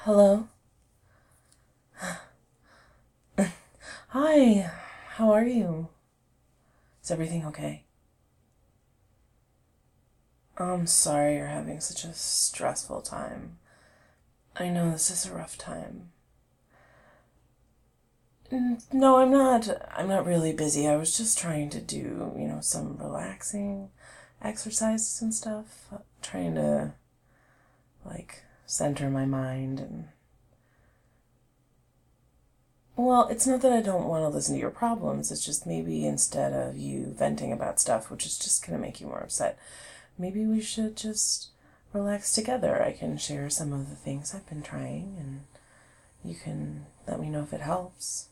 Hello? Hi, how are you? Is everything okay? I'm sorry you're having such a stressful time. I know this is a rough time. No, I'm not. I'm not really busy. I was just trying to do, some relaxing exercises and stuff. Trying to, center my mind and. Well, it's not that I don't want to listen to your problems. It's just maybe instead of you venting about stuff, which is just going to make you more upset, maybe we should just relax together. I can share some of the things I've been trying, and you can let me know if it helps.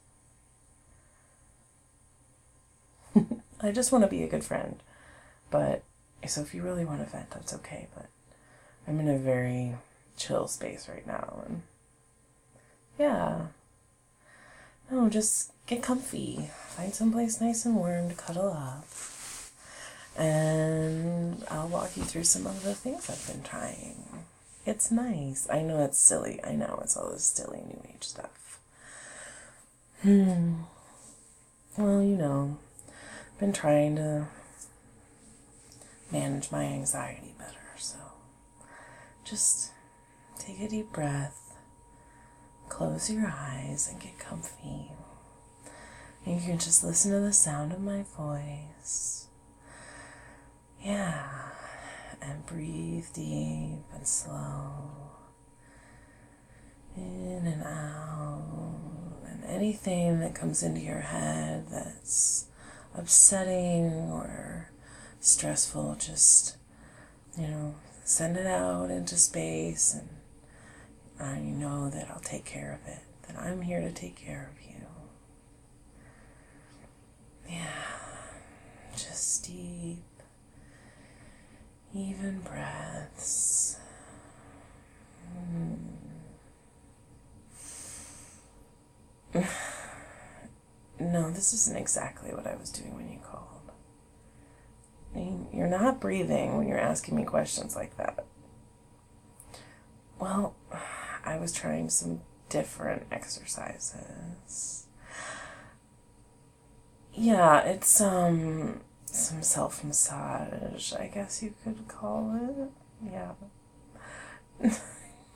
I just want to be a good friend. But, so if you really want to vent, that's okay. But I'm in a very chill space right now. And yeah. No, just get comfy. Find someplace nice and warm to cuddle up. And I'll walk you through some of the things I've been trying. It's nice. I know it's silly. I know it's all this silly new age stuff. Well, been trying to manage my anxiety better, so just take a deep breath, close your eyes, and get comfy. And you can just listen to the sound of my voice. Yeah, and breathe deep and slow, in and out, and anything that comes into your head that's upsetting or stressful, just, send it out into space, and you know that I'll take care of it, that I'm here to take care of you. Yeah, just deep, even breaths. No, this isn't exactly what I was doing when you called. I mean, you're not breathing when you're asking me questions like that. Well, I was trying some different exercises. Yeah, it's some self-massage, I guess you could call it. Yeah.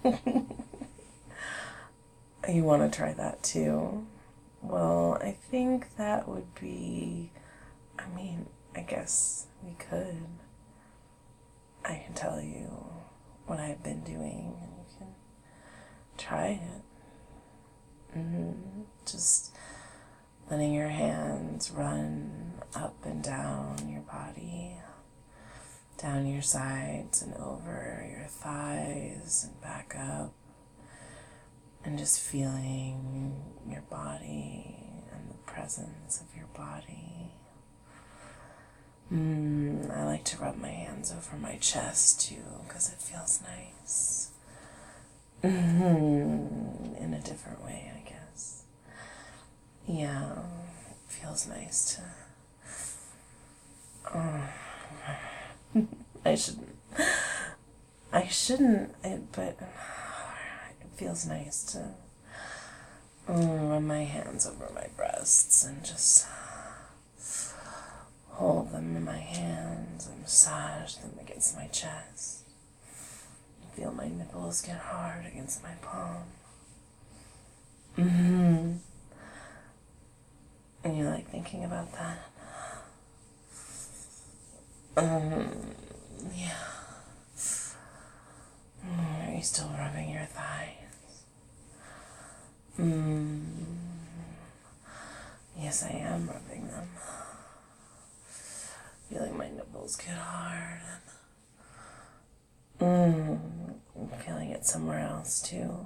You want to try that too? Well, I think that would be, I guess we could. I can tell you what I've been doing, and you can try it. Just letting your hands run up and down your body, down your sides and over your thighs and back up, and just feeling your body and the presence of your body. I like to rub my hands over my chest too, because it feels nice. In a different way, I guess. Yeah, it feels nice to. I shouldn't, but it feels nice to rub my hands over my breasts and just hold them in my hands and massage them against my chest. Feel my nipples get hard against my palm. And you like thinking about that? Yeah. Are you still rubbing your thighs? Yes, I am rubbing them. Feeling my nipples get hard. I'm feeling it somewhere else too.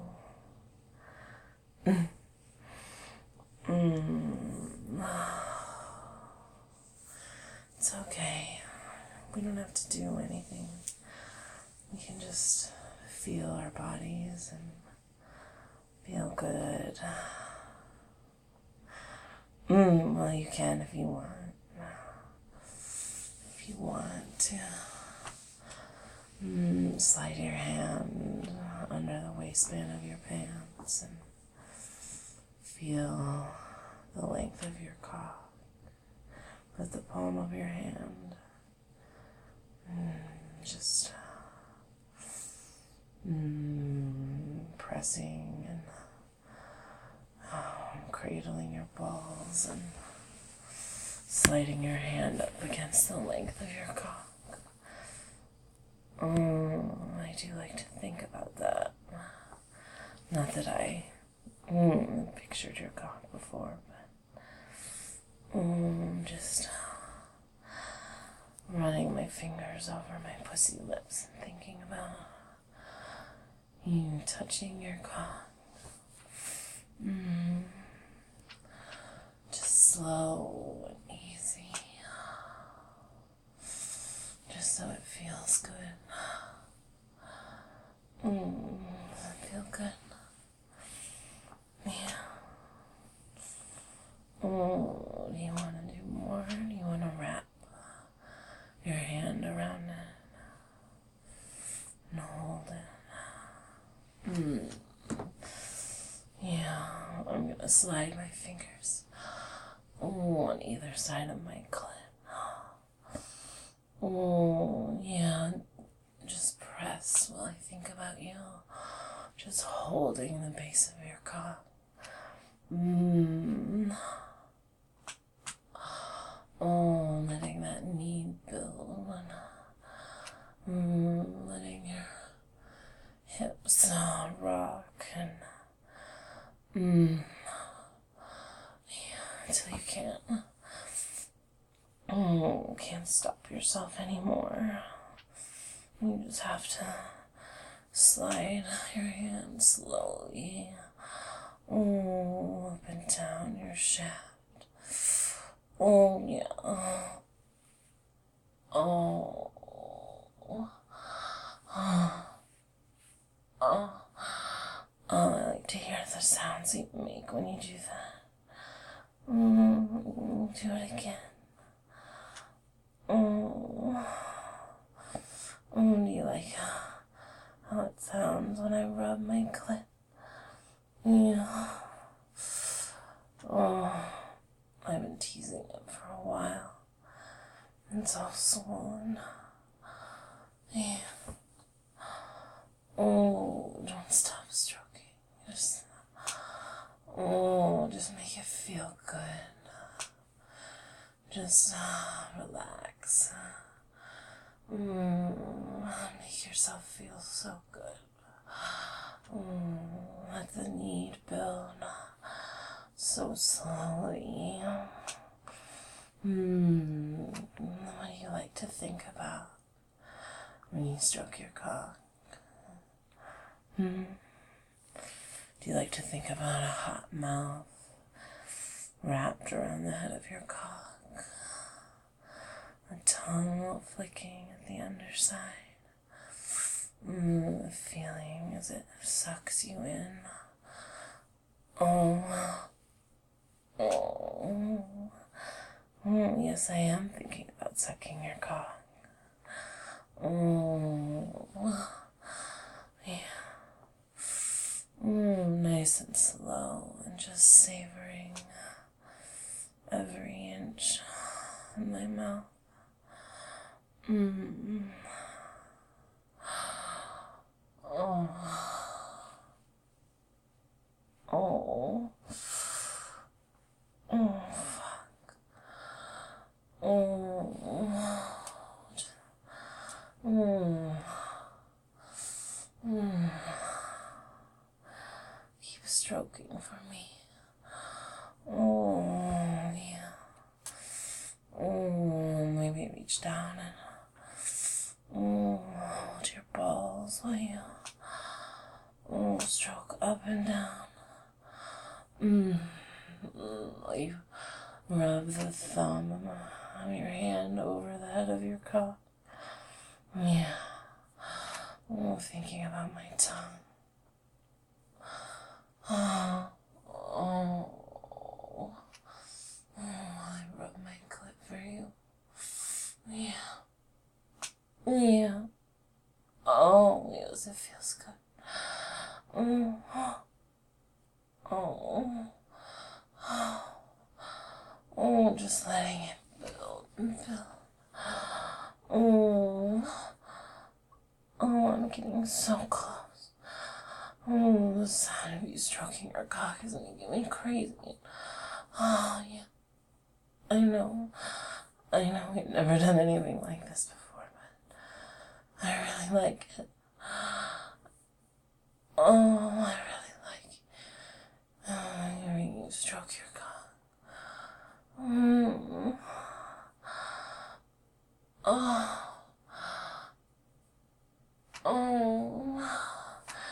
It's okay. We don't have to do anything. We can just feel our bodies and feel good. Well, you can if you want. If you want to slide your hand under the waistband of your pants and feel the length of your cock with the palm of your hand. Just pressing and cradling your balls and sliding your hand up against the length of your cock. I do like to think about that. Not that I pictured your cock before, but just running my fingers over my pussy lips and thinking about you touching your cock. Just slow and easy. Just so it feels good. Does it feel good? Yeah. Do you want to do more? Do you want to wrap your hand around it and hold it? Yeah, I'm gonna slide my fingers on either side of my clit. Yeah, just press while I think about you. Just holding the base of your cock. Letting that need build. Letting your hips rock and until you can't stop yourself anymore. You just have to slide your hand slowly up and down your shaft. Yeah. I like to hear the sounds you make when you do that. Do it again. Do you like how it sounds when I rub my clit? Yeah. I've been teasing it for a while. It's all swollen. Yeah. Don't stop stroking. Just make it feel good. Just relax. Make yourself feel so good. Let the need build so slowly. What do you like to think about when you stroke your cock? Do you like to think about a hot mouth wrapped around the head of your cock? A tongue flicking at the underside? The feeling as it sucks you in. Yes, I am thinking about sucking your cock. Yeah. Nice and slow and just savoring every inch in my mouth. Keep stroking for me. Yeah. Maybe reach down and hold your balls while you stroke up and down. While you rub the thumb of your hand over the head of your cock. Yeah. Thinking about my tongue. I rub my clit for you. Yeah. Yeah. Yes, it feels good. Oh, oh, I'm getting so close. Oh, the sound of you stroking your cock is making me crazy. Oh, yeah. I know. We've never done anything like this before, but I really like it. Oh, I really like hearing you stroke your cock. Mm. Oh. Oh.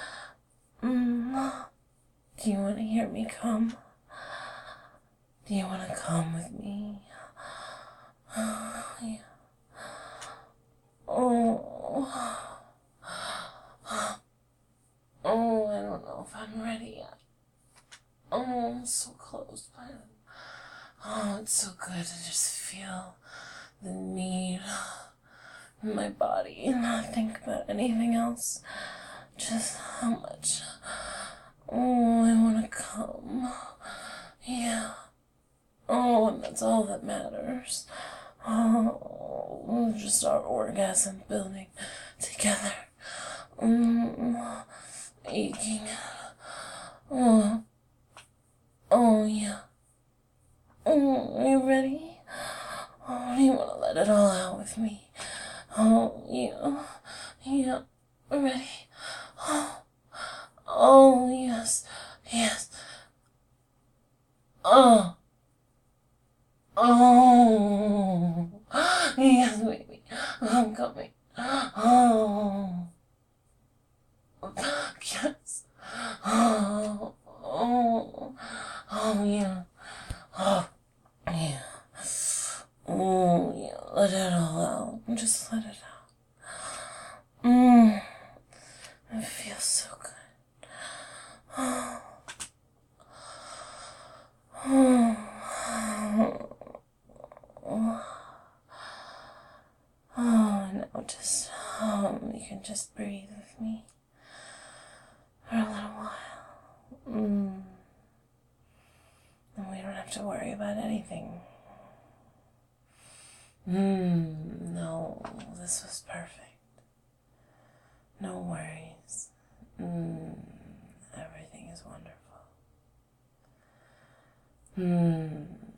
Mm. Do you want to hear me come? Do you want to come with me? Oh, yeah. Oh. Oh, I don't know if I'm ready yet. Oh, I'm so close, but oh, it's so good to just feel the need in my body and not think about anything else. Just how much. Oh, I want to come. Yeah. Oh, and that's all that matters. Oh, just our orgasm building together. Aching. Oh, oh yeah. Oh, are you ready? Oh, do you want to let it all out with me? Oh, yeah. Yeah. Ready? Oh, oh yes. Yes. Oh. Oh. Yes, baby. I'm coming. Oh. Yes. Oh. Oh. Oh, yeah. Oh, yeah. Oh, yeah. Let it all out. Just let it out. It feels so good. Oh, no, just, you can just breathe with me for a little while. And we don't have to worry about anything. No, this was perfect. No worries. Everything is wonderful.